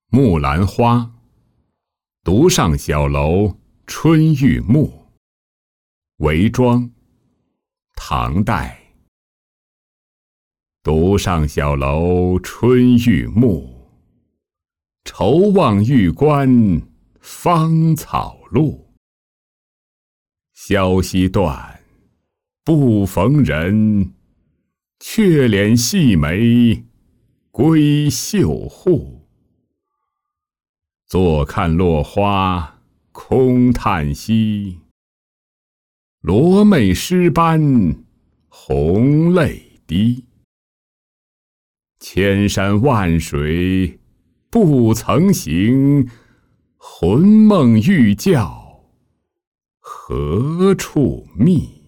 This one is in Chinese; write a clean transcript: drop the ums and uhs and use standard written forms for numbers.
木兰花，独上小楼春欲暮。韦庄，唐代。独上小楼春欲暮，愁望玉关芳草路。消息断，不逢人，却怜细梅归绣户。坐看落花空叹息，罗袂诗般红泪滴。千山万水不曾行，魂梦欲教何处觅？